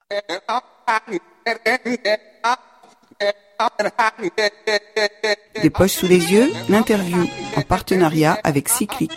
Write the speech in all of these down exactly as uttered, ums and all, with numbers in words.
Des poches sous les yeux, l'interview en partenariat avec Cyclic.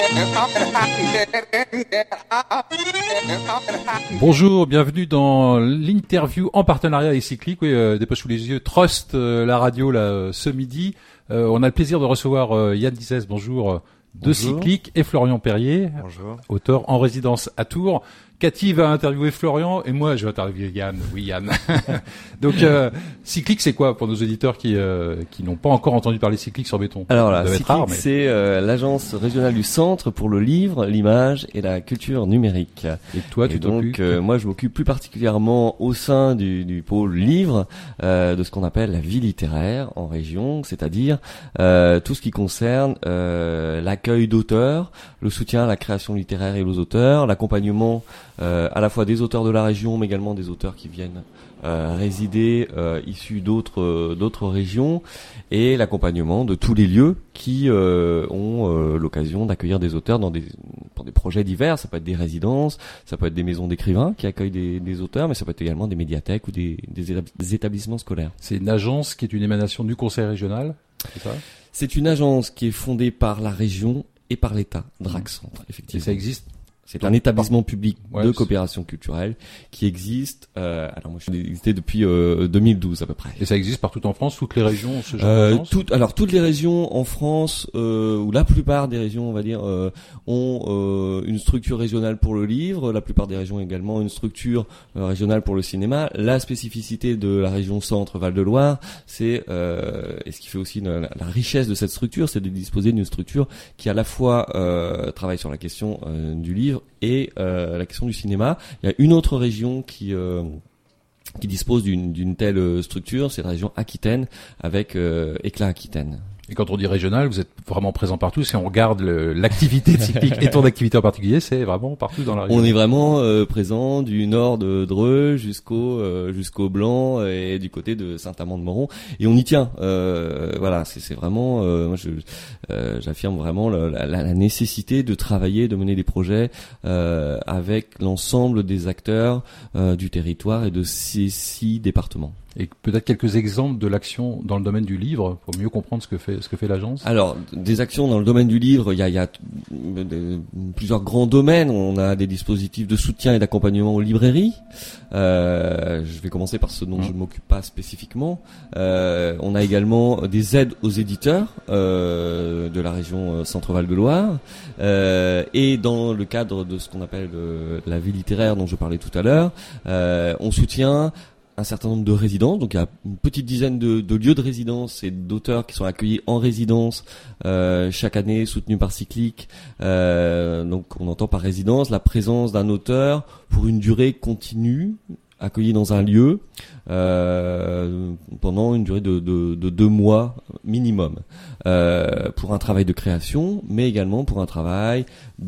Bonjour, bienvenue dans l'interview en partenariat avec Cyclic. Oui, euh, des poches sous les yeux, Trust, euh, la radio là, euh, ce midi. Euh, on a le plaisir de recevoir euh, Yann Dizès, bonjour, euh, de bonjour. Cyclic, et Florian Perrier, bonjour. Auteur en résidence à Tours. Cathy va interviewer Florian et moi je vais interviewer Yann. Oui, Yann. Donc euh, Cyclic, c'est quoi pour nos auditeurs qui euh, qui n'ont pas encore entendu parler Cyclic sur béton? Alors là, Cyclic, rare, mais... c'est euh, l'agence régionale du centre pour le livre, l'image et la culture numérique. Et toi, et tu donc t'occupes euh, moi je m'occupe plus particulièrement au sein du, du pôle livre euh, de ce qu'on appelle la vie littéraire en région, c'est-à-dire euh, tout ce qui concerne euh, l'accueil d'auteurs, le soutien à la création littéraire et aux auteurs, l'accompagnement Euh, à la fois des auteurs de la région, mais également des auteurs qui viennent euh, résider euh, issus d'autres euh, d'autres régions, et l'accompagnement de tous les lieux qui euh, ont euh, l'occasion d'accueillir des auteurs dans des pour des projets divers. Ça peut être des résidences, ça peut être des maisons d'écrivains qui accueillent des, des auteurs, mais ça peut être également des médiathèques ou des, des, étab- des établissements scolaires. C'est une agence qui est une émanation du Conseil régional, c'est ça? C'est une agence qui est fondée par la région et par l'État, Drac Centre, effectivement. Et ça existe? C'est un établissement public ouais, de coopération culturelle qui existe. Euh, alors moi, je suis existé depuis euh, deux mille douze à peu près. Et ça existe partout en France, toutes les régions ont ce genre euh, d'agence? Toutes, alors toutes les régions en France, euh, ou la plupart des régions, on va dire, euh, ont euh, une structure régionale pour le livre. La plupart des régions également une structure euh, régionale pour le cinéma. La spécificité de la région Centre Val-de-Loire, c'est euh, et ce qui fait aussi une, la, la richesse de cette structure, c'est de disposer d'une structure qui à la fois euh, travaille sur la question euh, du livre et euh, la question du cinéma. Il y a une autre région qui euh, qui dispose d'une d'une telle structure, c'est la région Aquitaine avec euh, Éclat Aquitaine. Et quand on dit régional, vous êtes vraiment présent partout. Si on regarde le, l'activité de Cyclic et ton activité en particulier, c'est vraiment partout dans la région. On est vraiment euh, présent du nord de Dreux jusqu'au euh, jusqu'au Blanc et du côté de Saint-Amand-de-Moron, et on y tient. Euh, voilà, c'est, c'est vraiment, euh, moi je, euh, j'affirme vraiment la, la, la nécessité de travailler, de mener des projets euh, avec l'ensemble des acteurs euh, du territoire et de ces six départements. Et peut-être quelques exemples de l'action dans le domaine du livre pour mieux comprendre ce que fait ce que fait l'agence. Alors, des actions dans le domaine du livre, il y a, il y a de, plusieurs grands domaines. On a des dispositifs de soutien et d'accompagnement aux librairies. Euh, je vais commencer par ce dont mmh. je ne m'occupe pas spécifiquement. Euh, on a également des aides aux éditeurs euh, de la région Centre-Val de Loire. Euh, et dans le cadre de ce qu'on appelle euh, la vie littéraire dont je parlais tout à l'heure, euh, on soutient un certain nombre de résidences. Donc il y a une petite dizaine de, de lieux de résidence et d'auteurs qui sont accueillis en résidence euh, chaque année, soutenus par Cyclic. Euh, donc on entend par résidence la présence d'un auteur pour une durée continue, accueilli dans un lieu euh, pendant une durée de, de, de deux mois minimum, euh, pour un travail de création, mais également pour un travail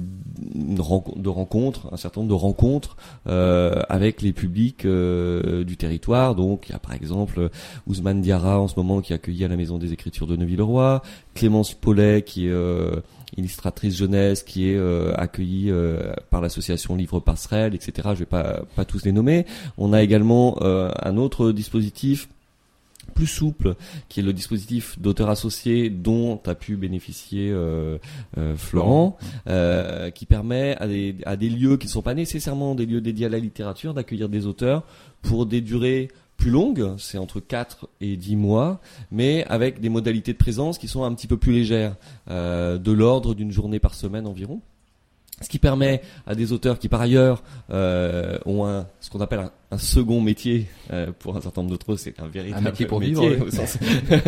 de rencontres, un certain nombre de rencontres euh, avec les publics euh, du territoire. Donc il y a par exemple Ousmane Diarra en ce moment qui est accueilli à la Maison des Écritures de Neuville-le-Roi, Clémence Paulet qui est euh, illustratrice jeunesse qui est euh, accueillie euh, par l'association Livre Passerelle, et cetera. Je vais pas pas tous les nommer. On a également euh, un autre dispositif plus souple, qui est le dispositif d'auteurs associés dont a pu bénéficier euh, euh, Florent, euh, qui permet à des, à des lieux qui ne sont pas nécessairement des lieux dédiés à la littérature d'accueillir des auteurs pour des durées plus longues, c'est entre quatre et dix mois, mais avec des modalités de présence qui sont un petit peu plus légères, euh, de l'ordre d'une journée par semaine environ. Ce qui permet à des auteurs qui par ailleurs euh, ont un, ce qu'on appelle un, un second métier, euh, pour un certain nombre d'entre eux c'est un véritable un métier pour métier, vivre, au sens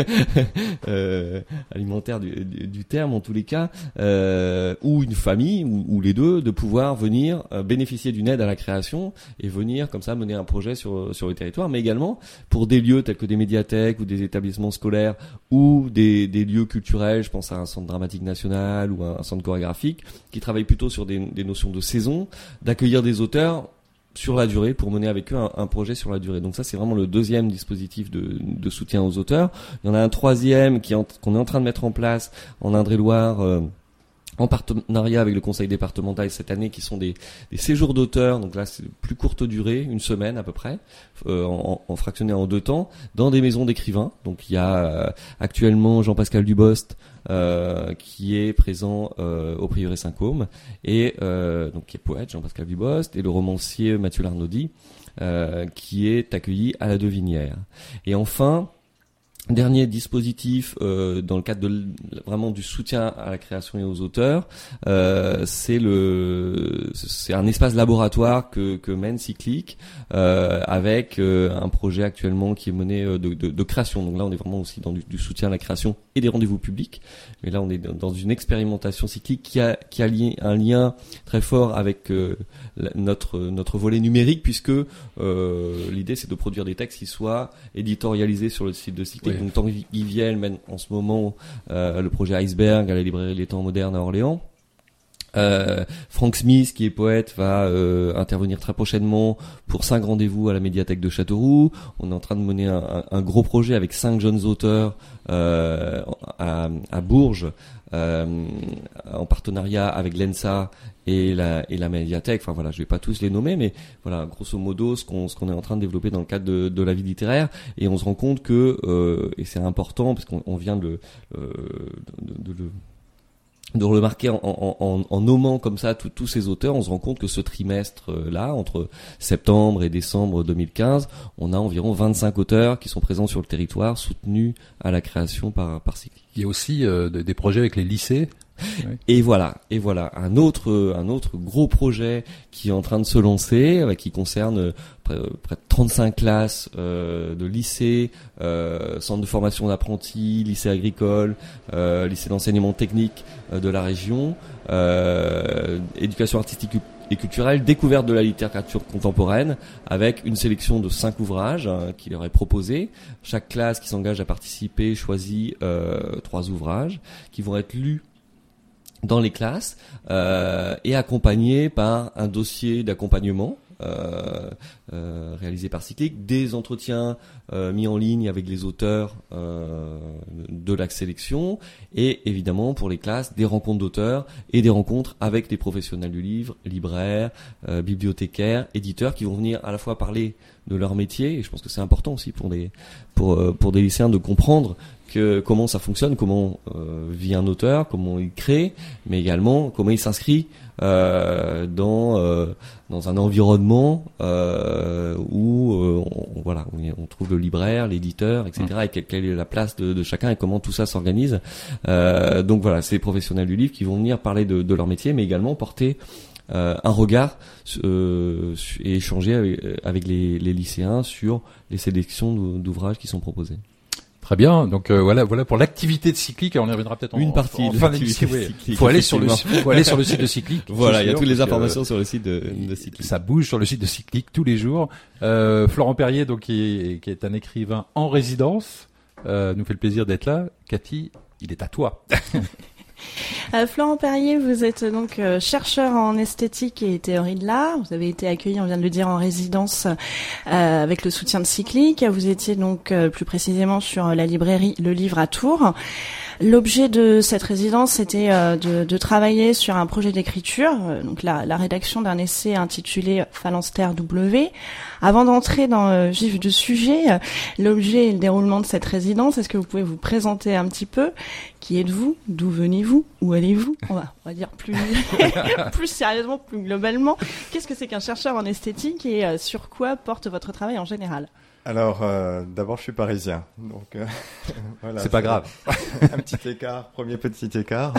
euh, alimentaire du, du, du terme en tous les cas, euh, ou une famille ou, ou les deux, de pouvoir venir euh, bénéficier d'une aide à la création et venir comme ça mener un projet sur sur le territoire, mais également pour des lieux tels que des médiathèques ou des établissements scolaires ou des, des lieux culturels. Je pense à un centre dramatique national ou un, un centre chorégraphique qui travaille plutôt sur des, des notions de saison, d'accueillir des auteurs sur la durée pour mener avec eux un, un projet sur la durée. Donc ça, c'est vraiment le deuxième dispositif de, de soutien aux auteurs. Il y en a un troisième qui est en, qu'on est en train de mettre en place en Indre-et-Loire, euh, en partenariat avec le conseil départemental cette année, qui sont des, des séjours d'auteurs. Donc là, c'est plus courte durée, une semaine à peu près, euh, en, en fractionné en deux temps, dans des maisons d'écrivains. Donc il y a euh, actuellement Jean-Pascal Dubost, euh, qui est présent euh, au Prieuré Saint-Côme, et euh, donc qui est poète, Jean-Pascal Dubost, et le romancier Mathieu Larnaudy, euh, qui est accueilli à la Devinière. Et enfin, dernier dispositif euh, dans le cadre de vraiment du soutien à la création et aux auteurs, euh, c'est le c'est un espace laboratoire que que mène Cyclique, euh, avec euh, un projet actuellement qui est mené de, de, de création. Donc là, on est vraiment aussi dans du, du soutien à la création et des rendez-vous publics. Mais là, on est dans une expérimentation Cyclique qui a qui a lié, un lien très fort avec euh, notre notre volet numérique, puisque euh, l'idée c'est de produire des textes qui soient éditorialisés sur le site de Cyclique. Oui. Donc Tanguy Viel mène en ce moment euh, le projet Iceberg à la librairie Les Temps Modernes à Orléans. Euh, Frank Smith, qui est poète, va euh, intervenir très prochainement pour cinq rendez-vous à la médiathèque de Châteauroux. On est en train de mener un, un, un gros projet avec cinq jeunes auteurs euh, à, à Bourges, euh, en partenariat avec l'E N S A et la, et la médiathèque. Enfin voilà, je vais pas tous les nommer, mais voilà, grosso modo, ce qu'on, ce qu'on est en train de développer dans le cadre de, de la vie littéraire. Et on se rend compte que, euh, et c'est important parce qu'on on vient de, euh, de, de, de de le remarquer en, en, en, en nommant comme ça tous ces auteurs, on se rend compte que ce trimestre-là, entre septembre et décembre deux mille quinze, on a environ vingt-cinq auteurs qui sont présents sur le territoire, soutenus à la création par, par Cyclique. Il y a aussi euh, des projets avec les lycées. Oui. Et voilà, et voilà un autre un autre gros projet qui est en train de se lancer, euh, qui concerne euh, près, près de trente-cinq classes euh, de lycées, euh, centres de formation d'apprentis, lycées agricoles, euh, lycées d'enseignement technique euh, de la région, euh, éducation artistique et culturelle, découverte de la littérature contemporaine, avec une sélection de cinq ouvrages hein, qui leur est proposée. Chaque classe qui s'engage à participer choisit euh, trois ouvrages qui vont être lus dans les classes euh, et accompagné par un dossier d'accompagnement euh, euh, réalisé par Cyclique, des entretiens euh, mis en ligne avec les auteurs euh, de la sélection, et évidemment pour les classes des rencontres d'auteurs et des rencontres avec des professionnels du livre, libraires, euh, bibliothécaires, éditeurs, qui vont venir à la fois parler de leur métier, et je pense que c'est important aussi pour des pour euh, pour des lycéens de comprendre que comment ça fonctionne, comment euh, vit un auteur, comment il crée, mais également comment il s'inscrit euh, dans euh, dans un environnement euh, où euh, on, voilà on trouve le libraire, l'éditeur, et cetera. Mmh. Et quelle, quelle est la place de, de chacun et comment tout ça s'organise. Euh, donc voilà, c'est les professionnels du livre qui vont venir parler de, de leur métier, mais également porter Euh, un regard euh, et échanger avec, avec les, les lycéens sur les sélections d'ouvrages qui sont proposés. Très bien, donc euh, voilà, voilà pour l'activité de Cyclique. On y reviendra peut-être en, une partie en, en de fin d'émission. Il faut aller sur le, faut aller sur le site de Cyclique. Voilà, il y a toutes les informations sur le site de, de Cyclique. Ça bouge sur le site de Cyclique tous les jours. Euh, Florent Perrier, donc qui est, qui est un écrivain en résidence, euh, nous fait le plaisir d'être là. Cathy, il est à toi. Euh, Florent Perrier, vous êtes donc euh, chercheur en esthétique et théorie de l'art. Vous avez été accueilli, on vient de le dire, en résidence euh, avec le soutien de Cyclique. Vous étiez donc euh, plus précisément sur la librairie Le Livre à Tours. L'objet de cette résidence, c'était euh, de, de travailler sur un projet d'écriture, euh, donc la, la rédaction d'un essai intitulé Phalanstère W. Avant d'entrer dans le euh, vif du sujet, euh, l'objet et le déroulement de cette résidence, est-ce que vous pouvez vous présenter un petit peu? Qui êtes-vous? D'où venez-vous? Où allez-vous? On va, on va dire plus, plus sérieusement, plus globalement. Qu'est-ce que c'est qu'un chercheur en esthétique et euh, sur quoi porte votre travail en général? Alors, euh, d'abord, je suis parisien, donc euh, voilà. C'est pas grave. Un petit écart, premier petit écart.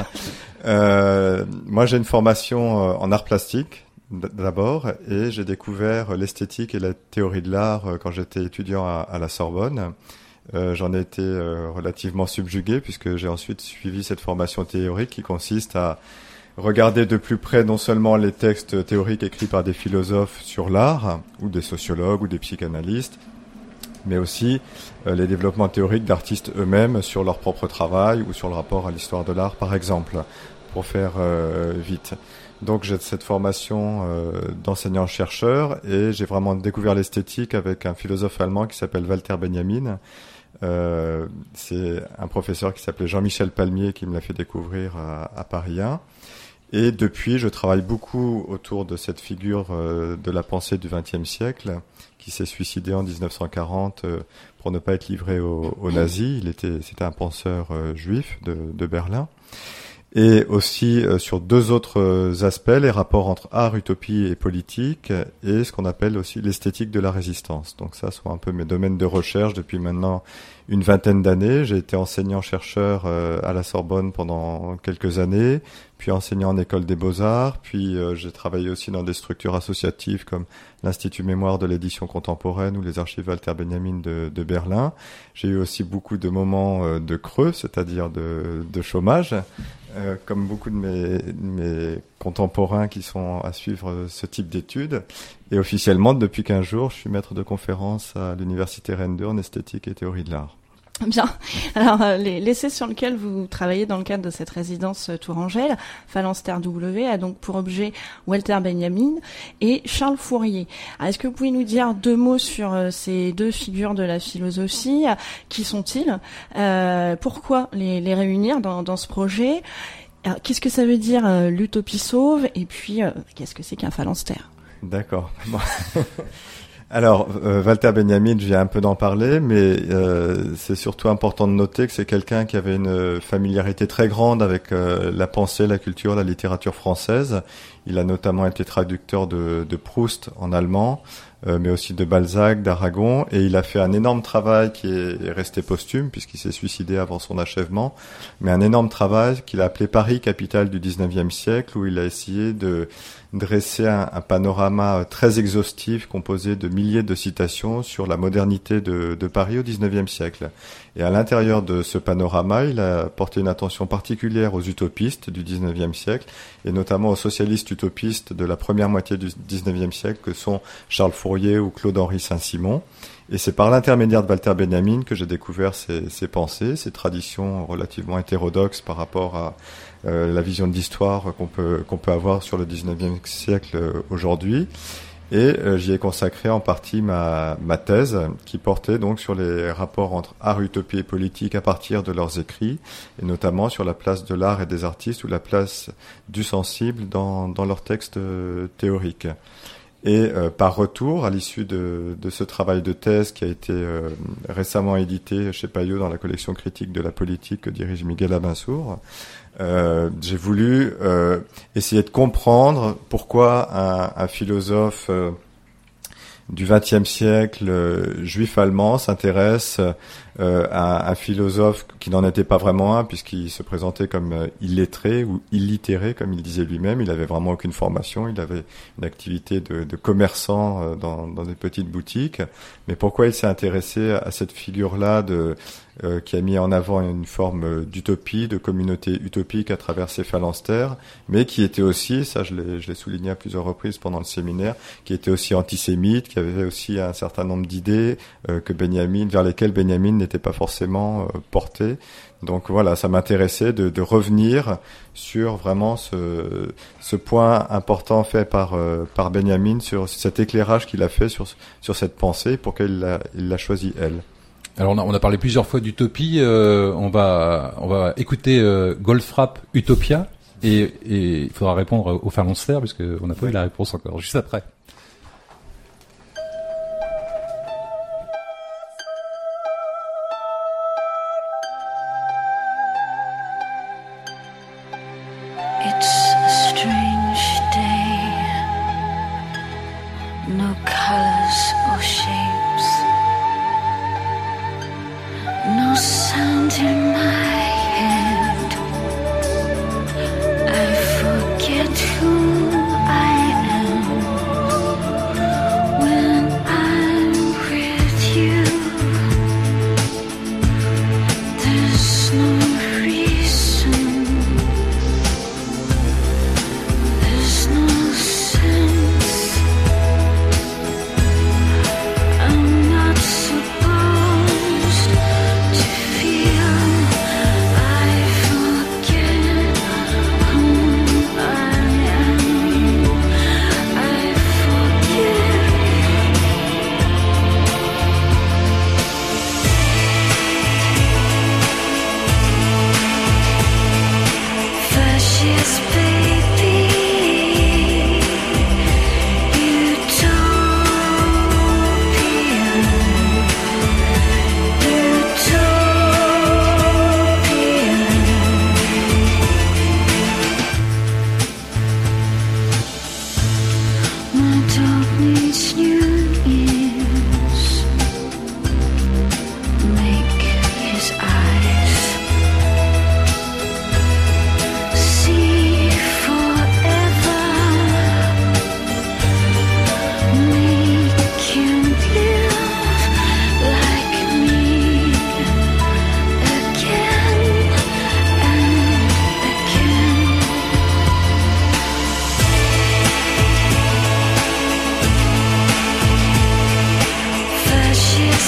Euh, moi, j'ai une formation en arts plastiques d'abord, et j'ai découvert l'esthétique et la théorie de l'art quand j'étais étudiant à, à la Sorbonne. Euh, j'en ai été euh, relativement subjugué puisque j'ai ensuite suivi cette formation théorique qui consiste à regarder de plus près non seulement les textes théoriques écrits par des philosophes sur l'art, ou des sociologues ou des psychanalystes, mais aussi euh, les développements théoriques d'artistes eux-mêmes sur leur propre travail ou sur le rapport à l'histoire de l'art, par exemple, pour faire euh, vite. Donc j'ai cette formation euh, d'enseignant-chercheur et j'ai vraiment découvert l'esthétique avec un philosophe allemand qui s'appelle Walter Benjamin, Euh, c'est un professeur qui s'appelait Jean-Michel Palmier qui me l'a fait découvrir à, à Paris un. Et depuis, je travaille beaucoup autour de cette figure euh, de la pensée du vingtième siècle, qui s'est suicidé en dix-neuf cent quarante euh, pour ne pas être livré aux, aux nazis. Il était, c'était un penseur euh, juif de, de Berlin. Et aussi euh, sur deux autres euh, aspects, les rapports entre art, utopie et politique, et ce qu'on appelle aussi l'esthétique de la résistance. Donc ça sont un peu mes domaines de recherche depuis maintenant une vingtaine d'années. J'ai été enseignant-chercheur euh, à la Sorbonne pendant quelques années, puis enseignant en école des beaux-arts, puis euh, j'ai travaillé aussi dans des structures associatives comme l'Institut Mémoire de l'édition contemporaine ou les archives Walter Benjamin de, de Berlin. J'ai eu aussi beaucoup de moments euh, de creux, c'est-à-dire de, de chômage, euh, comme beaucoup de mes, mes contemporains qui sont à suivre ce type d'études. Et officiellement, depuis quinze jours, je suis maître de conférence à l'Université Rennes deux en esthétique et théorie de l'art. Bien. Alors, euh, les, l'essai sur lequel vous travaillez dans le cadre de cette résidence euh, Tourangelle, Phalanstère W, a donc pour objet Walter Benjamin et Charles Fourier. Alors, est-ce que vous pouvez nous dire deux mots sur euh, ces deux figures de la philosophie? Qui sont-ils? euh, Pourquoi les, les réunir dans, dans ce projet? Alors, qu'est-ce que ça veut dire euh, l'utopie sauve? Et puis, euh, qu'est-ce que c'est qu'un phalanstère? D'accord. Bon. Alors, euh, Walter Benjamin, je viens un peu d'en parler, mais euh, c'est surtout important de noter que c'est quelqu'un qui avait une familiarité très grande avec euh, la pensée, la culture, la littérature française. Il a notamment été traducteur de, de Proust en allemand, euh, mais aussi de Balzac, d'Aragon, et il a fait un énorme travail qui est resté posthume, puisqu'il s'est suicidé avant son achèvement, mais un énorme travail qu'il a appelé Paris, capitale du dix-neuvième siècle, où il a essayé de dresser un, un panorama très exhaustif composé de milliers de citations sur la modernité de, de Paris au dix-neuvième siècle. Et à l'intérieur de ce panorama, il a porté une attention particulière aux utopistes du dix-neuvième siècle, et notamment aux socialistes utopistes de la première moitié du dix-neuvième siècle, que sont Charles Fourier ou Claude-Henri Saint-Simon. Et c'est par l'intermédiaire de Walter Benjamin que j'ai découvert ces, ces pensées, ces traditions relativement hétérodoxes par rapport à euh, la vision de l'histoire qu'on peut, qu'on peut avoir sur le dix-neuvième siècle euh, aujourd'hui. Et euh, j'y ai consacré en partie ma, ma thèse, qui portait donc sur les rapports entre art, utopie et politique à partir de leurs écrits, et notamment sur la place de l'art et des artistes ou la place du sensible dans, dans leurs textes euh, théoriques. Et euh, par retour, à l'issue de, de ce travail de thèse qui a été euh, récemment édité chez Payot dans la collection critique de la politique que dirige Miguel Abensour, euh, j'ai voulu euh, essayer de comprendre pourquoi un, un philosophe euh, du vingtième siècle euh, juif allemand s'intéresse euh, à un philosophe qui n'en était pas vraiment un, puisqu'il se présentait comme euh, illettré ou illitéré, comme il disait lui-même. Il avait vraiment aucune formation, il avait une activité de, de commerçant euh, dans, dans des petites boutiques. Mais pourquoi il s'est intéressé à cette figure-là de Euh, qui a mis en avant une forme d'utopie, de communauté utopique à travers ses phalanstères, mais qui était aussi, ça je l'ai, je l'ai souligné à plusieurs reprises pendant le séminaire, qui était aussi antisémite, qui avait aussi un certain nombre d'idées euh, que Benjamin, vers lesquelles Benjamin n'était pas forcément euh, porté. Donc voilà, ça m'intéressait de, de revenir sur vraiment ce, ce point important fait par, euh, par Benjamin, sur cet éclairage qu'il a fait sur, sur cette pensée, pour qu'elle l'a, il l'a choisi elle. Alors on a, on a parlé plusieurs fois d'utopie. Euh, on va on va écouter euh, Goldfrapp Utopia et, et il faudra répondre au phalanstère parce que on n'a pas eu la réponse encore. Juste après. Who I am.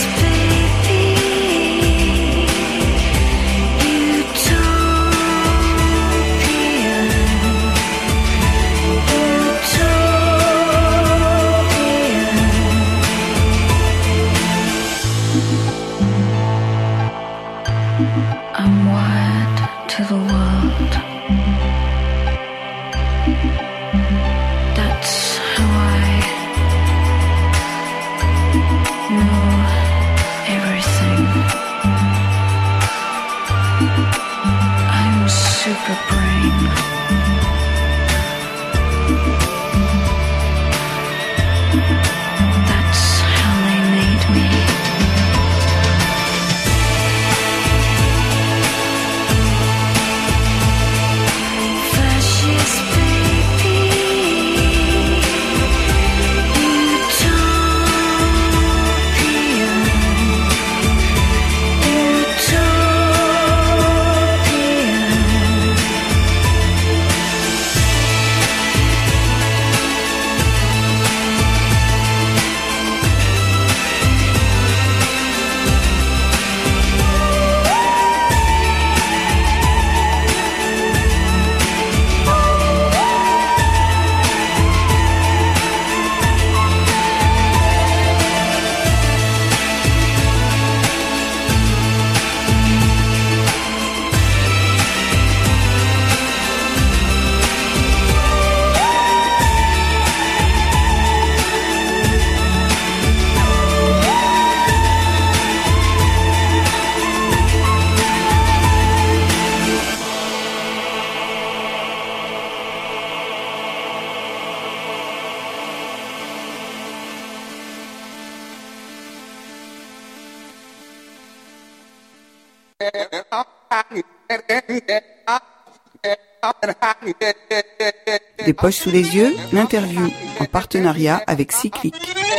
Des poches sous les yeux, l'interview en partenariat avec Cyclique.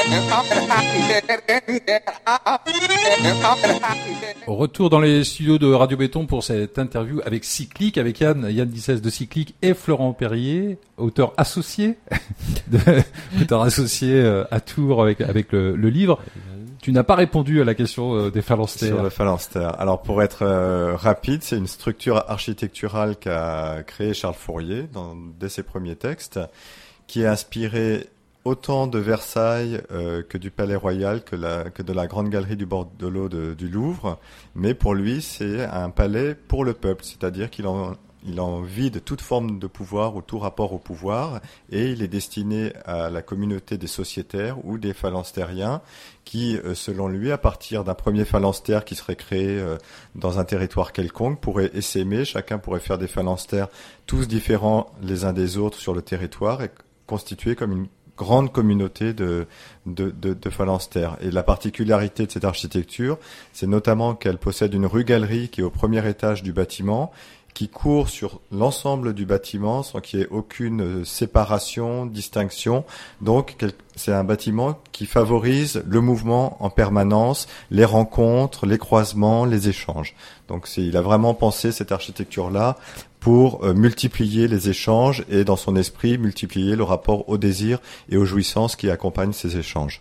Au retour dans les studios de Radio Béton pour cette interview avec Cyclique, avec Yann, Yann dix-seize de Cyclique et Florent Perrier, auteur associé, de, auteur associé à Tours avec, avec le, le livre. Tu n'as pas répondu à la question euh, des phalanstères. Sur le phalanstère. Alors pour être euh, rapide, c'est une structure architecturale qu'a créée Charles Fourier dans, dès ses premiers textes, qui est inspirée autant de Versailles euh, que du Palais Royal, que, la, que de la Grande Galerie du bord de l'eau de, du Louvre. Mais pour lui, c'est un palais pour le peuple, c'est-à-dire qu'il en Il en vide toute forme de pouvoir ou tout rapport au pouvoir, et il est destiné à la communauté des sociétaires ou des phalanstériens qui, selon lui, à partir d'un premier phalanstère qui serait créé dans un territoire quelconque, pourrait essaimer, chacun pourrait faire des phalanstères tous différents les uns des autres sur le territoire et constituer comme une grande communauté de, de, de, de phalanstères. Et la particularité de cette architecture, c'est notamment qu'elle possède une rue-galerie qui est au premier étage du bâtiment, qui court sur l'ensemble du bâtiment sans qu'il y ait aucune séparation, distinction. Donc, c'est un bâtiment qui favorise le mouvement en permanence, les rencontres, les croisements, les échanges. Donc, c'est, il a vraiment pensé cette architecture-là pour euh, multiplier les échanges et, dans son esprit, multiplier le rapport au désir et aux jouissances qui accompagnent ces échanges.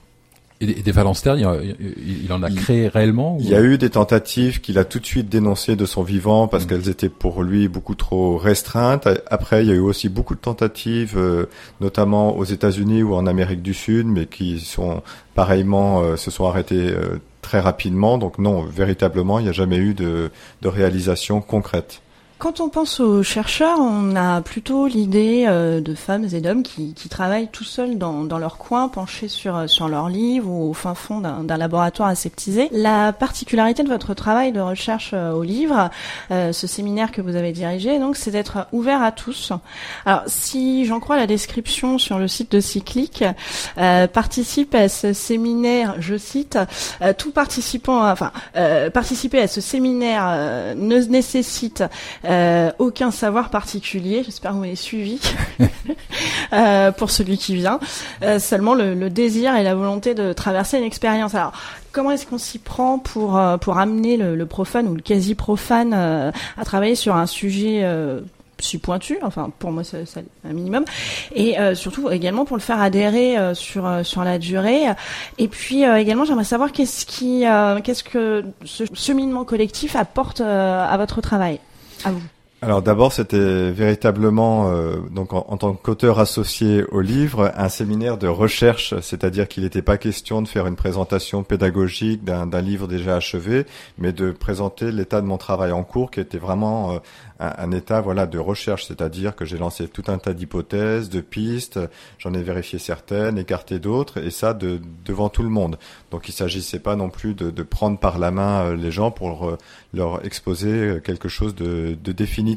Et des phalanstères, il en a créé réellement? Il y a eu des tentatives qu'il a tout de suite dénoncées de son vivant parce mmh. qu'elles étaient pour lui beaucoup trop restreintes. Après, il y a eu aussi beaucoup de tentatives, euh, notamment aux États-Unis ou en Amérique du Sud, mais qui sont pareillement euh, se sont arrêtées euh, très rapidement. Donc non, véritablement, il n'y a jamais eu de, de réalisation concrète. Quand on pense aux chercheurs, on a plutôt l'idée euh, de femmes et d'hommes qui, qui travaillent tout seuls dans, dans leur coin, penchés sur, sur leur livre ou au fin fond d'un, d'un laboratoire aseptisé. La particularité de votre travail de recherche euh, au livre, euh, ce séminaire que vous avez dirigé, donc, c'est d'être ouvert à tous. Alors, si j'en crois la description sur le site de Cyclique, euh, participe à ce séminaire, je cite, euh, tout participant, enfin, euh, participer à ce séminaire euh, ne nécessite Euh, aucun savoir particulier, j'espère que vous m'avez suivi, euh, pour celui qui vient, euh, seulement le, le désir et la volonté de traverser une expérience. Alors, comment est-ce qu'on s'y prend pour euh, pour amener le, le profane ou le quasi-profane euh, à travailler sur un sujet euh, si pointu. Enfin, pour moi, c'est, c'est un minimum. Et euh, surtout également pour le faire adhérer euh, sur euh, sur la durée. Et puis euh, également, j'aimerais savoir qu'est-ce qui, euh, qu'est-ce que ce cheminement collectif apporte euh, à votre travail, à vous. Alors d'abord, c'était véritablement, euh, donc en, en tant qu'auteur associé au livre, un séminaire de recherche, c'est-à-dire qu'il n'était pas question de faire une présentation pédagogique d'un, d'un livre déjà achevé, mais de présenter l'état de mon travail en cours, qui était vraiment euh, un, un état, voilà, de recherche, c'est-à-dire que j'ai lancé tout un tas d'hypothèses, de pistes, j'en ai vérifié certaines, écarté d'autres, et ça de, devant tout le monde. Donc il s'agissait pas non plus de, de prendre par la main les gens pour leur, leur exposer quelque chose de, de définitif.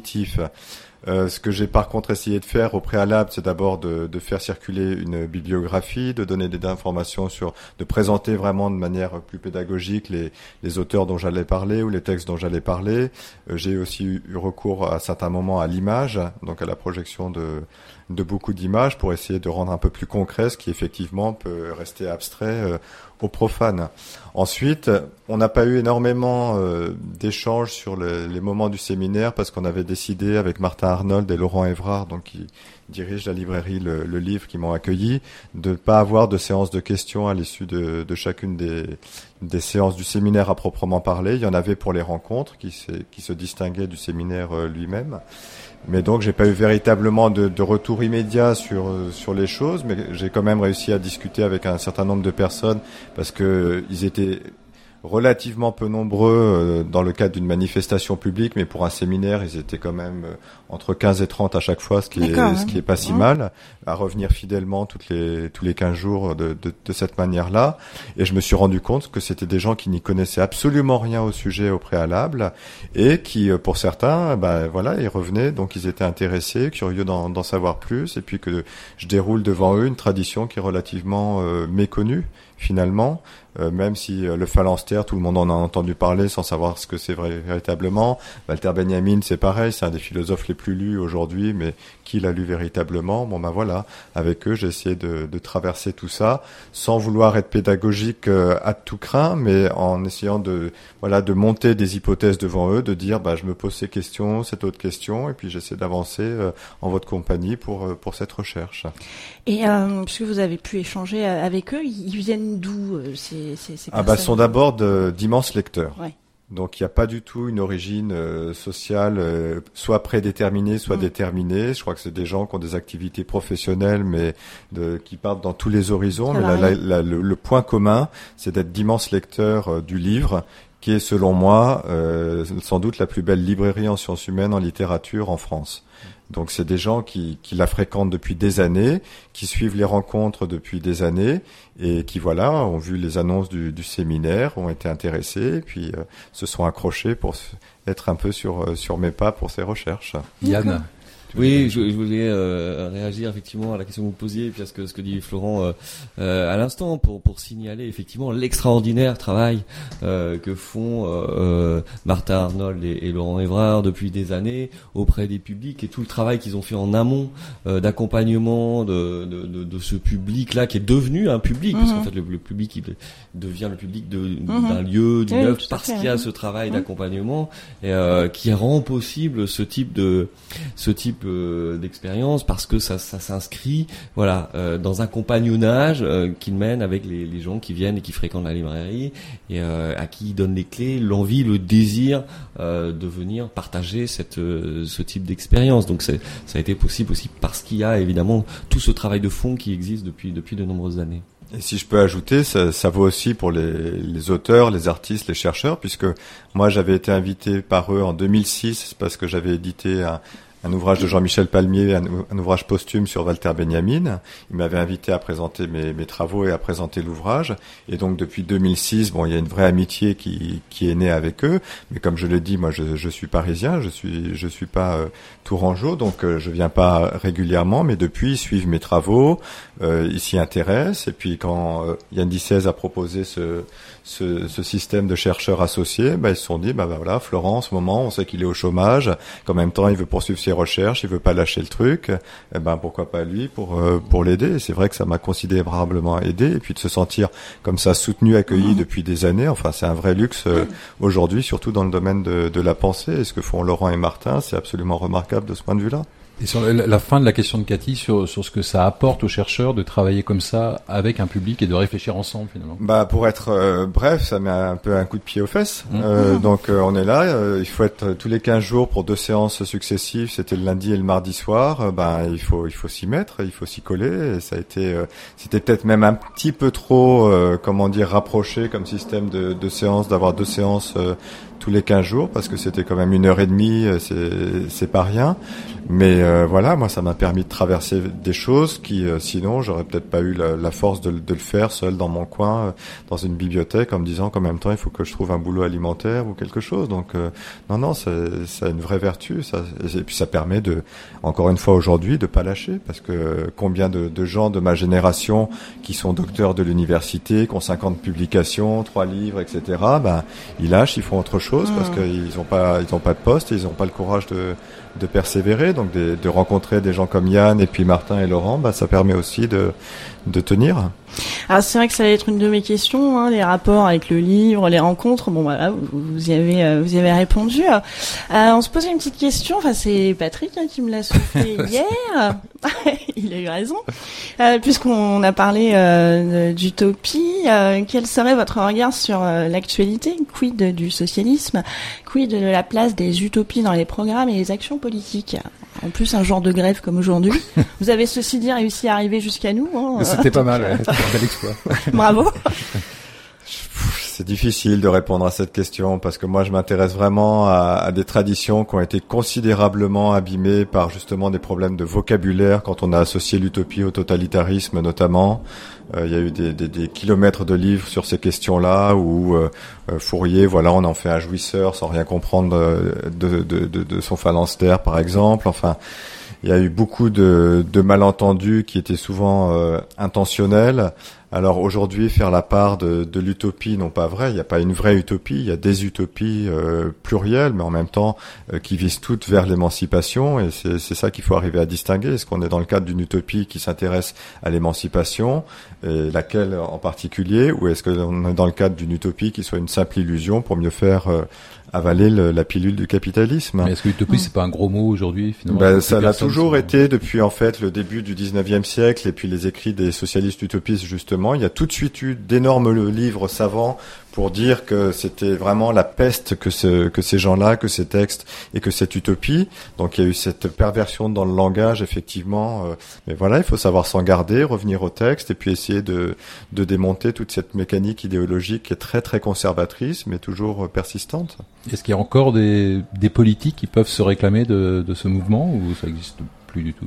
Euh, ce que j'ai par contre essayé de faire au préalable, c'est d'abord de, de faire circuler une bibliographie, de donner des informations sur, de présenter vraiment de manière plus pédagogique les, les auteurs dont j'allais parler ou les textes dont j'allais parler. Euh, j'ai aussi eu, eu recours à certains moments à l'image, donc à la projection de, de beaucoup d'images pour essayer de rendre un peu plus concret ce qui effectivement peut rester abstrait euh, aux profanes. Ensuite, on n'a pas eu énormément euh, d'échanges sur le, les moments du séminaire parce qu'on avait décidé avec Martin Arnold et Laurent Évrard, donc qui dirigent la librairie Le, le Livre, qui m'ont accueilli, de ne pas avoir de séance de questions à l'issue de, de chacune des, des séances du séminaire à proprement parler. Il y en avait pour les rencontres qui, qui se distinguaient du séminaire euh, lui-même. Mais donc j'ai pas eu véritablement de, de retour immédiat sur sur les choses, mais j'ai quand même réussi à discuter avec un certain nombre de personnes parce que ils étaient relativement peu nombreux dans le cadre d'une manifestation publique, mais pour un séminaire, ils étaient quand même entre quinze et trente à chaque fois, ce qui D'accord, est ce qui est pas si ouais. mal, à revenir fidèlement toutes les tous les quinze jours de, de de cette manière-là. Et je me suis rendu compte que c'était des gens qui n'y connaissaient absolument rien au sujet au préalable et qui, pour certains, ben voilà, ils revenaient, donc ils étaient intéressés, curieux d'en, d'en savoir plus, et puis que je déroule devant eux une tradition qui est relativement euh, méconnue finalement, euh, même si euh, le phalanstère, tout le monde en a entendu parler sans savoir ce que c'est vrai, véritablement. Walter Benjamin, c'est pareil, c'est un des philosophes les plus lus aujourd'hui, mais qui l'a lu véritablement? Bon ben voilà, avec eux, j'ai essayé de, de traverser tout ça, sans vouloir être pédagogique euh, à tout crin, mais en essayant de voilà de monter des hypothèses devant eux, de dire bah je me pose ces questions, cette autre question, et puis j'essaie d'avancer euh, en votre compagnie pour euh, pour cette recherche. Et euh, puisque vous avez pu échanger avec eux, ils viennent d'où euh, ces, ces, ces Ah bah, sont d'abord de, d'immenses lecteurs. Ouais. Donc il n'y a pas du tout une origine euh, sociale euh, soit prédéterminée, soit mmh. déterminée. Je crois que c'est des gens qui ont des activités professionnelles, mais de, qui partent dans tous les horizons. Ça mais la, la, la, le, le point commun, c'est d'être d'immenses lecteurs euh, du livre, qui est selon moi euh, sans doute la plus belle librairie en sciences humaines, en littérature en France. Donc c'est des gens qui, qui la fréquentent depuis des années, qui suivent les rencontres depuis des années et qui voilà ont vu les annonces du, du séminaire, ont été intéressés et puis euh, se sont accrochés pour être un peu sur sur mes pas pour ces recherches. Yann. Oui, je, je voulais euh, réagir effectivement à la question que vous posiez et puis à ce que ce que dit Florent euh, euh, à l'instant pour pour signaler effectivement l'extraordinaire travail euh, que font euh, Martin Arnold et, et Laurent Évrard depuis des années auprès des publics et tout le travail qu'ils ont fait en amont euh, d'accompagnement de, de de de ce public là qui est devenu un public mm-hmm. parce qu'en fait le, le public il devient le public de mm-hmm. d'un lieu d'une oui, œuvre parce qu'il y a ce travail mm-hmm. d'accompagnement et euh, qui rend possible ce type de ce type d'expérience parce que ça, ça s'inscrit voilà euh, dans un compagnonnage euh, qu'il mène avec les, les gens qui viennent et qui fréquentent la librairie et euh, à qui il donne les clés, l'envie, le désir euh, de venir partager cette euh, ce type d'expérience. Donc c'est, ça a été possible aussi parce qu'il y a évidemment tout ce travail de fond qui existe depuis depuis de nombreuses années. Et si je peux ajouter, ça, ça vaut aussi pour les, les auteurs, les artistes, les chercheurs, puisque moi j'avais été invité par eux en deux mille six parce que j'avais édité un un ouvrage de Jean-Michel Palmier, un, un ouvrage posthume sur Walter Benjamin. Il m'avait invité à présenter mes, mes travaux et à présenter l'ouvrage. Et donc depuis deux mille six, bon, il y a une vraie amitié qui, qui est née avec eux. Mais comme je le dis, moi, je, je suis parisien, je suis, je suis pas euh, tourangeau, donc euh, je viens pas régulièrement. Mais depuis, ils suivent mes travaux, euh, ils s'y intéressent. Et puis quand euh, Yann Dissez a proposé ce, ce, ce système de chercheurs associés, bah, ils se sont dit, bah, bah voilà, Florent, en ce moment, on sait qu'il est au chômage, qu'en même temps, il veut poursuivre ses recherches, il veut pas lâcher le truc. Eh ben pourquoi pas lui pour euh, pour l'aider. Et c'est vrai que ça m'a considérablement aidé. Et puis de se sentir comme ça soutenu, accueilli depuis des années. Enfin, c'est un vrai luxe euh, aujourd'hui, surtout dans le domaine de, de la pensée. Et ce que font Laurent et Martin, c'est absolument remarquable de ce point de vue-là. Et sur la, la fin de la question de Cathy, sur, sur ce que ça apporte aux chercheurs de travailler comme ça avec un public et de réfléchir ensemble finalement. Bah pour être euh, bref, ça met un peu un coup de pied aux fesses. Mmh. Euh, mmh. Donc euh, on est là, euh, il faut être tous les quinze jours pour deux séances successives. C'était le lundi et le mardi soir. Euh, ben il faut il faut s'y mettre, il faut s'y coller. Et ça a été, euh, c'était peut-être même un petit peu trop, euh, comment dire, rapproché comme système de, de séance, d'avoir deux séances euh, tous les quinze jours, parce que c'était quand même une heure et demie, c'est c'est pas rien. Mais euh, voilà, moi ça m'a permis de traverser des choses qui euh, sinon j'aurais peut-être pas eu la, la force de, de le faire seul dans mon coin, euh, dans une bibliothèque, en me disant qu'en même temps il faut que je trouve un boulot alimentaire ou quelque chose. Donc euh, non non, ça, ça a une vraie vertu, ça, et puis ça permet de, encore une fois aujourd'hui, de pas lâcher, parce que combien de, de gens de ma génération qui sont docteurs de l'université, qui ont cinquante publications, trois livres, et cetera. Ben ils lâchent, ils font autre chose parce qu'ils ont pas ils ont pas de poste et ils ont pas le courage de de persévérer, donc de, de rencontrer des gens comme Yann et puis Martin et Laurent, bah ça permet aussi de de tenir. Alors c'est vrai que ça va être une de mes questions, hein, les rapports avec le livre, les rencontres. Bon voilà, vous, vous y avez euh, vous y avez répondu. Euh, on se posait une petite question. Enfin c'est Patrick hein, qui me l'a soufflé hier. Il a eu raison. Euh, puisqu'on a parlé euh, d'utopie, euh, quel serait votre regard sur euh, l'actualité? Quid du socialisme? Quid de la place des utopies dans les programmes et les actions politiques? En plus, un genre de grève comme aujourd'hui. Vous avez ceci dit réussi à arriver jusqu'à nous. Hein. C'était pas mal, ouais. C'était un bel exploit. Bravo. C'est difficile de répondre à cette question parce que moi je m'intéresse vraiment à, à des traditions qui ont été considérablement abîmées par justement des problèmes de vocabulaire quand on a associé l'utopie au totalitarisme notamment. Euh, il y a eu des, des, des kilomètres de livres sur ces questions-là où euh, Fourier, voilà, on en fait un jouisseur sans rien comprendre de, de, de, de son phalanstère par exemple. Enfin, il y a eu beaucoup de, de malentendus qui étaient souvent euh, intentionnels. Alors aujourd'hui, faire la part de, de l'utopie, non pas vrai, il n'y a pas une vraie utopie, il y a des utopies euh, plurielles, mais en même temps euh, qui visent toutes vers l'émancipation, et c'est, c'est ça qu'il faut arriver à distinguer. Est-ce qu'on est dans le cadre d'une utopie qui s'intéresse à l'émancipation, et laquelle en particulier, ou est-ce qu'on est dans le cadre d'une utopie qui soit une simple illusion pour mieux faire euh, avaler le, la pilule du capitalisme? Mais est-ce que l'utopie, mmh. c'est pas un gros mot aujourd'hui finalement? Ben, ça l'a toujours été depuis en fait le début du dix-neuvième siècle et puis les écrits des socialistes utopistes justement. Il y a tout de suite eu d'énormes livres savants pour dire que c'était vraiment la peste que ce, que ces gens-là, que ces textes et que cette utopie. Donc il y a eu cette perversion dans le langage effectivement. Euh, mais voilà, il faut savoir s'en garder, revenir au texte et puis essayer de, de démonter toute cette mécanique idéologique qui est très très conservatrice mais toujours euh, persistante. Est-ce qu'il y a encore des, des politiques qui peuvent se réclamer de, de ce mouvement ou ça n'existe plus du tout?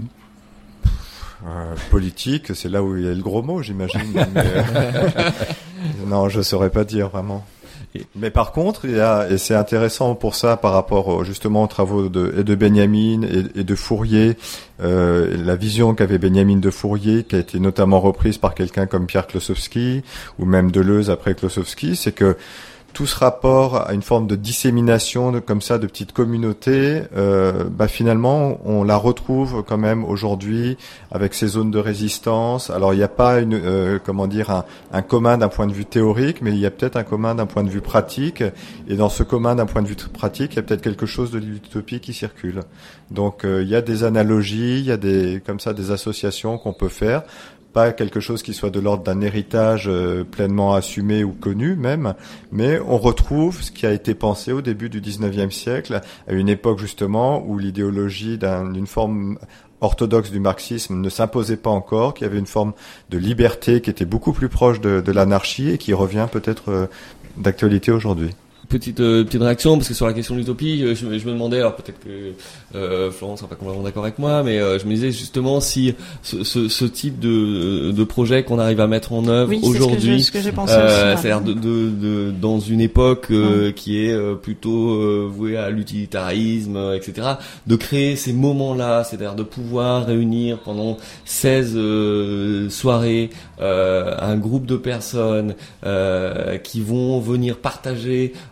Euh, politique, c'est là où il y a le gros mot, j'imagine. Mais, euh, non, je saurais pas dire vraiment. Mais par contre, il y a, et c'est intéressant pour ça par rapport justement aux travaux de, et de Benjamin et, et de Fourier, euh, la vision qu'avait Benjamin de Fourier, qui a été notamment reprise par quelqu'un comme Pierre Klossowski ou même Deleuze après Klossowski, c'est que tout ce rapport à une forme de dissémination de, comme ça de petites communautés, euh, bah finalement on la retrouve quand même aujourd'hui avec ces zones de résistance. Alors il n'y a pas une euh, comment dire un, un commun d'un point de vue théorique, mais il y a peut-être un commun d'un point de vue pratique. Et dans ce commun d'un point de vue pratique, il y a peut-être quelque chose de l'utopie qui circule. Donc euh, il y a des analogies, il y a des comme ça des associations qu'on peut faire. Pas quelque chose qui soit de l'ordre d'un héritage euh, pleinement assumé ou connu même, mais on retrouve ce qui a été pensé au début du dix-neuvième siècle, à une époque justement où l'idéologie d'un, d'une forme orthodoxe du marxisme ne s'imposait pas encore, qu'il y avait une forme de liberté qui était beaucoup plus proche de, de l'anarchie et qui revient peut-être euh, d'actualité aujourd'hui. Petite euh, petite réaction parce que sur la question de l'utopie, euh, je, je me demandais, alors peut-être que euh, Florence sera pas complètement d'accord avec moi, mais euh, je me disais justement si ce, ce, ce type de de projet qu'on arrive à mettre en œuvre oui, aujourd'hui, c'est ce que j'ai pensé euh, aussi, c'est-à-dire de, de, de dans une époque euh, mmh. qui est euh, plutôt euh, vouée à l'utilitarisme, euh, et cetera, de créer ces moments-là, c'est-à-dire de pouvoir réunir pendant seize euh, soirées euh, un groupe de personnes euh, qui vont venir partager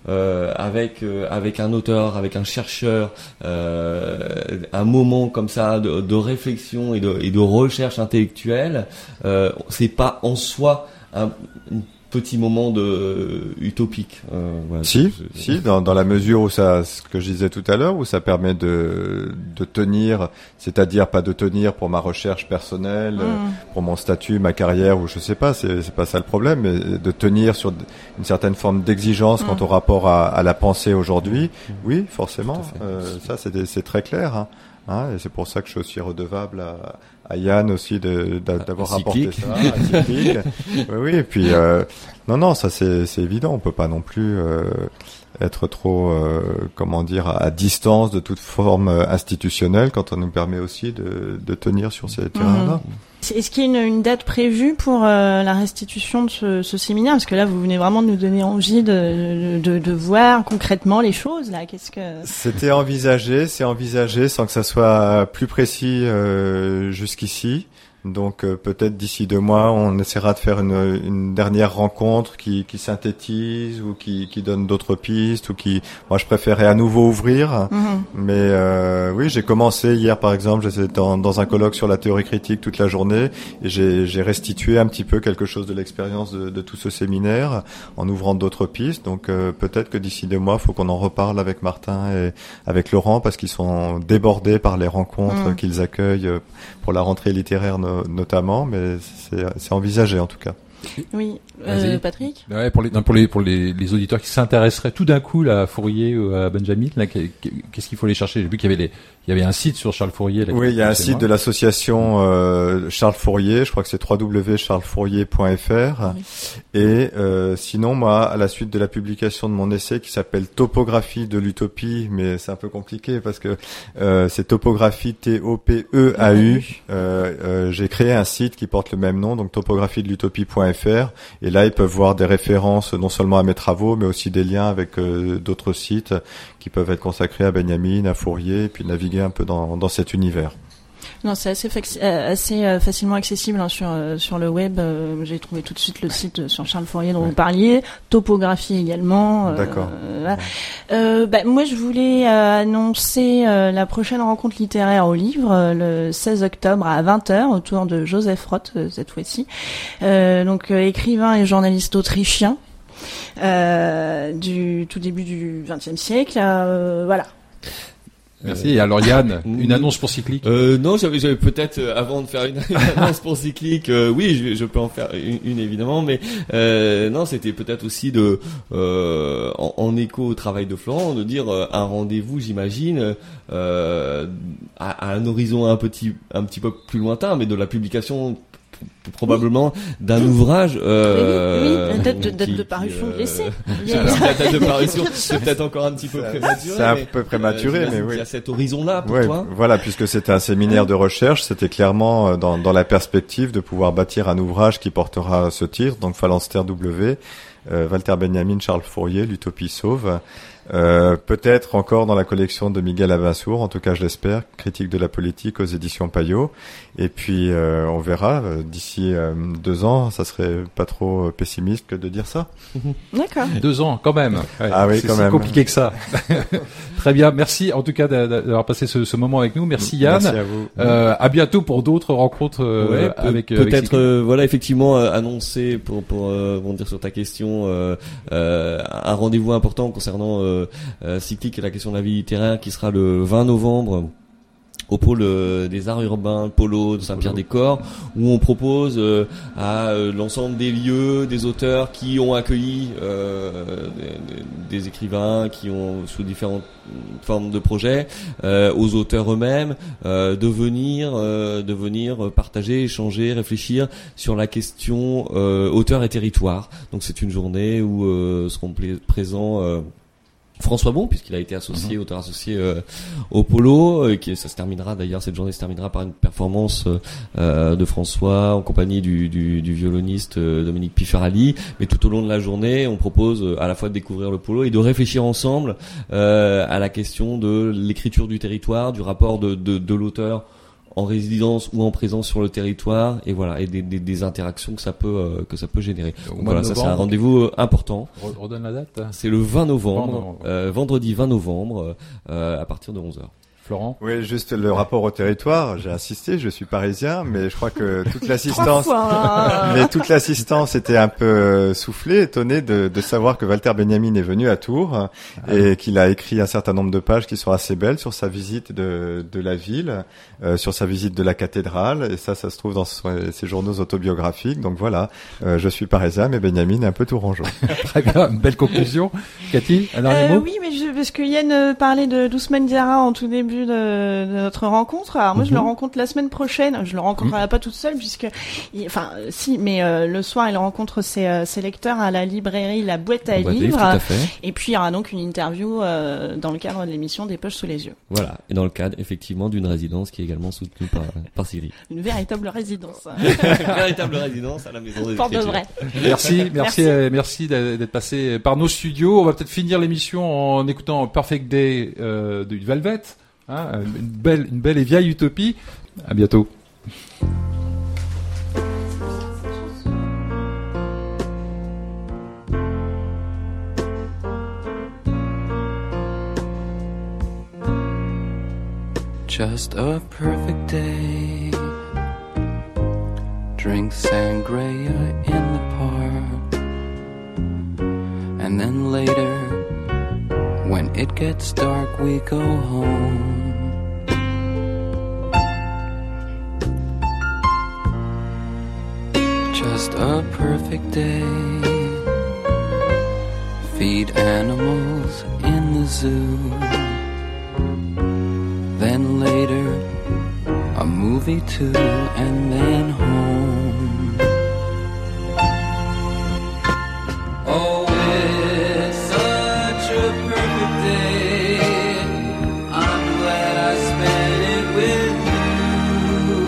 euh, avec euh, avec un auteur, avec un chercheur, euh, un moment comme ça de, de réflexion et de, et de recherche intellectuelle, euh, c'est pas en soi un petit moment de euh, utopique. Euh, voilà, si, c'est, si, dans, dans la mesure où ça, ce que je disais tout à l'heure, où ça permet de de tenir, c'est-à-dire pas de tenir pour ma recherche personnelle, mmh. pour mon statut, ma carrière, ou je sais pas, c'est c'est pas ça le problème, mais de tenir sur une certaine forme d'exigence mmh. quant au rapport à, à la pensée aujourd'hui. Mmh. Oui, forcément, euh, ça c'est c'est très clair. Hein. Hein, et c'est pour ça que je suis aussi redevable à, à Yann aussi de, de d'avoir apporté ça. À Cyclique. oui, oui. Et puis euh, non, non, ça c'est c'est évident. On peut pas non plus euh, être trop, euh, comment dire, à distance de toute forme institutionnelle quand on nous permet aussi de, de tenir sur ces terrains-là. Mmh. Est-ce qu'il y a une, une date prévue pour euh, la restitution de ce, ce séminaire? Parce que là, vous venez vraiment de nous donner envie de, de, de voir concrètement les choses. Là, qu'est-ce que C'était envisagé, c'est envisagé sans que ça soit plus précis euh, jusqu'ici. Donc euh, peut-être d'ici deux mois, on essaiera de faire une, une dernière rencontre qui, qui synthétise ou qui, qui donne d'autres pistes ou qui. Moi, je préférais à nouveau ouvrir, mm-hmm. mais euh, oui, j'ai commencé hier, par exemple, j'étais dans, dans un colloque sur la théorie critique toute la journée et j'ai, j'ai restitué un petit peu quelque chose de l'expérience de, de tout ce séminaire en ouvrant d'autres pistes. Donc euh, peut-être que d'ici deux mois, il faut qu'on en reparle avec Martin et avec Laurent parce qu'ils sont débordés par les rencontres mm. qu'ils accueillent pour la rentrée littéraire notamment, mais c'est, c'est envisagé en tout cas. Oui, euh, Patrick. Ouais, pour les, non, pour les, pour les, les auditeurs qui s'intéresseraient tout d'un coup là, à Fourier ou à Benjamin, là, qu'est-ce qu'il faut aller chercher? J'ai vu qu'il y avait les, il y avait un site sur Charles Fourier. Là, oui, il y a un site de l'association euh, Charles Fourier. Je crois que c'est w w w point charles fourier point f r. Oui. Et euh, sinon, moi, à la suite de la publication de mon essai qui s'appelle Topographie de l'utopie, mais c'est un peu compliqué parce que euh, c'est topographie T O P E A U. Euh, euh, j'ai créé un site qui porte le même nom, donc topographie de l'utopie point f r. Et là, ils peuvent voir des références non seulement à mes travaux, mais aussi des liens avec euh, d'autres sites qui peuvent être consacrés à Benjamin, à Fourier, et puis naviguer un peu dans, dans cet univers. Non, c'est assez, faci- assez euh, facilement accessible hein, sur euh, sur le web. Euh, j'ai trouvé tout de suite le site sur Charles Fourier dont ouais. vous parliez, topographie également. Euh, D'accord. Euh, euh, bah, moi, je voulais euh, annoncer euh, la prochaine rencontre littéraire au livre euh, le seize octobre à vingt heures autour de Joseph Roth euh, cette fois-ci. Euh, donc euh, écrivain et journaliste autrichien euh, du tout début du vingtième siècle. Euh, voilà. Merci. Et alors Yann, une annonce pour Cyclique? euh, Non, j'avais, j'avais peut-être euh, avant de faire une, une annonce pour Cyclique, euh, oui, je, je peux en faire une, une évidemment, mais euh, non, c'était peut-être aussi de, euh, en, en écho au travail de Florent, de dire euh, un rendez-vous, j'imagine, euh, à, à un horizon un petit, un petit peu plus lointain, mais de la publication probablement oui. d'un ouvrage euh, oui, oui. date de, date de parution de l'essai. La date de parution, c'est peut-être encore un petit peu prématuré. C'est un mais, peu prématuré, euh, mais oui. Il y a cet horizon-là pour ouais, toi. Voilà, puisque c'était un séminaire de recherche, c'était clairement dans, dans la perspective de pouvoir bâtir un ouvrage qui portera ce titre, donc Phalanstère W, euh, Walter Benjamin, Charles Fourier, l'utopie sauve. Euh, peut-être encore dans la collection de Miguel Avinsour, en tout cas je l'espère, critique de la politique aux éditions Payot. Et puis euh, on verra, euh, d'ici euh, deux ans, ça serait pas trop pessimiste que de dire ça. D'accord. Deux ans quand même. Ouais, ah oui, c'est quand si même. compliqué que ça. Très bien, merci en tout cas d'avoir passé ce, ce moment avec nous. Merci Yann. Merci à vous. Euh, à bientôt pour d'autres rencontres euh, ouais, avec. Peut, avec peut-être euh, voilà effectivement euh, annoncer pour pour euh, rebondir sur ta question euh, euh, un rendez-vous important concernant euh, Euh, Cyclique et la question de la vie littéraire qui sera le vingt novembre au pôle euh, des arts urbains, le Polo de Saint-Pierre-des-Corps, où on propose euh, à euh, l'ensemble des lieux, des auteurs qui ont accueilli euh, des, des écrivains, qui ont sous différentes formes de projets, euh, aux auteurs eux-mêmes, euh, de venir, euh, de venir partager, échanger, réfléchir sur la question euh, auteur et territoire. Donc c'est une journée où euh, seront pl- présents euh, François Bon, puisqu'il a été associé, mmh. auteur associé euh, au Polo, euh, qui ça se terminera d'ailleurs, cette journée se terminera par une performance euh, de François en compagnie du, du, du violoniste euh, Dominique Pifferali. Mais tout au long de la journée, on propose euh, à la fois de découvrir le Polo et de réfléchir ensemble euh, à la question de l'écriture du territoire, du rapport de, de, de l'auteur en résidence ou en présence sur le territoire, et voilà, et des, des, des interactions que ça peut euh, que ça peut générer. Au Donc mois de voilà, ça c'est un novembre. rendez-vous euh, important. Redonne la date. C'est le vingt novembre, vingt novembre. euh, vendredi vingt novembre, euh, à partir de onze heures. Florent. Oui, juste le rapport au territoire. J'ai insisté, je suis parisien, mais je crois que toute Trois l'assistance, fois. mais toute l'assistance était un peu soufflée, étonnée de, de savoir que Walter Benjamin est venu à Tours et qu'il a écrit un certain nombre de pages qui sont assez belles sur sa visite de, de la ville, euh, sur sa visite de la cathédrale. Et ça, ça se trouve dans son- ses journaux autobiographiques. Donc voilà, euh, je suis parisien, mais Benjamin est un peu tourangeau. Très bien, une belle conclusion. Cathy, un dernier Euh, mot. oui, mais je, parce que Yann euh, parlait de Ousmane Diarra en tout début de, de notre rencontre. Alors moi, je Mhm. le rencontre la semaine prochaine. Je le rencontrerai pas toute seule puisque, il- enfin, euh, si, mais euh, le soir, il rencontre ses, euh, ses lecteurs à la librairie La Boîte à Boîte à livres, livres. tout à fait. Et puis il y aura donc une interview euh, dans le cadre de l'émission Des poches sous les yeux. Voilà, et dans le cadre effectivement d'une résidence qui est également soutenue par par Siri. Une véritable résidence. Véritable résidence à la maison des Pour de Écritures. vrai. Merci, merci, Merci. euh, merci d'a- d'être passé par nos studios. On va peut-être finir l'émission en écoutant Perfect Day euh, de Velvet, hein, une belle, une belle et vieille utopie. À bientôt. Just a perfect day. Drink sangria in the park. And then later, when it gets dark, we go home. Just a perfect day. Feed animals in the zoo. Then later, a movie too, and then home. Oh, it's such a perfect day. I'm glad I spent it with you.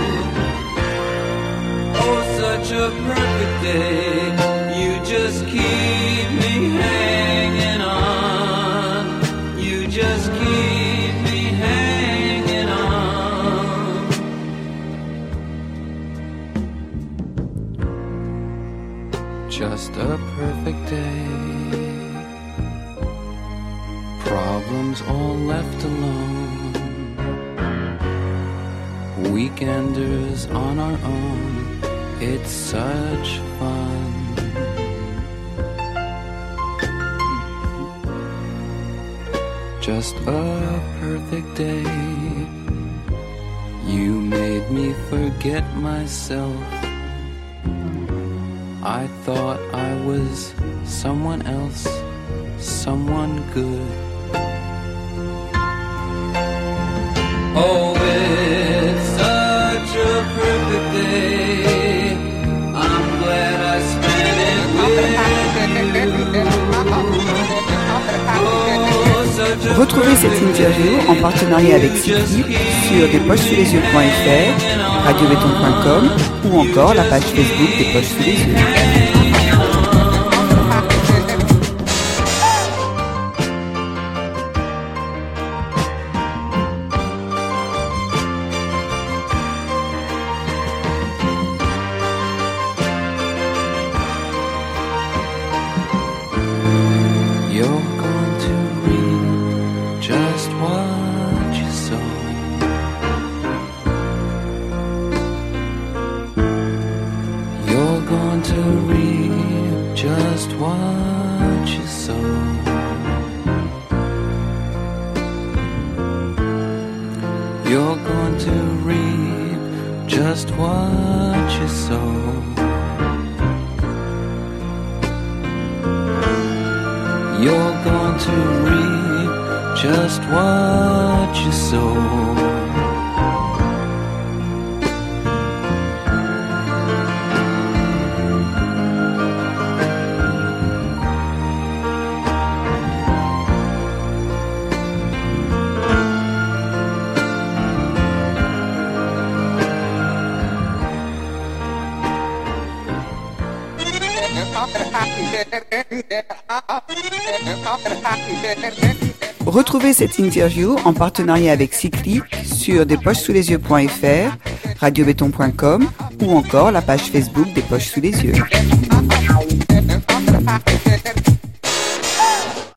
Oh, such a perfect day. You just keep me hanging on. You just keep me hanging on. Just a perfect day. Problems all left alone. Weekenders on our own. It's such fun. Just a perfect day. You made me forget myself. I thought I was someone else, someone good. Oh, it's such a perfect day. I'm glad I spent it with you. Oh, such a Retrouvez cette interview en partenariat avec Cyclic sur des poches sous les yeux point f r, radio béton point com ou encore la page Facebook des poches sous les yeux. You're going to reap just what you sow. You're going to reap just what you sow. You're going to reap just what you sow. You're going to reap just what you sow. Retrouvez cette interview en partenariat avec Cyclic sur des poches sous les yeux point f r, radio béton point com ou encore la page Facebook des Poches sous les yeux.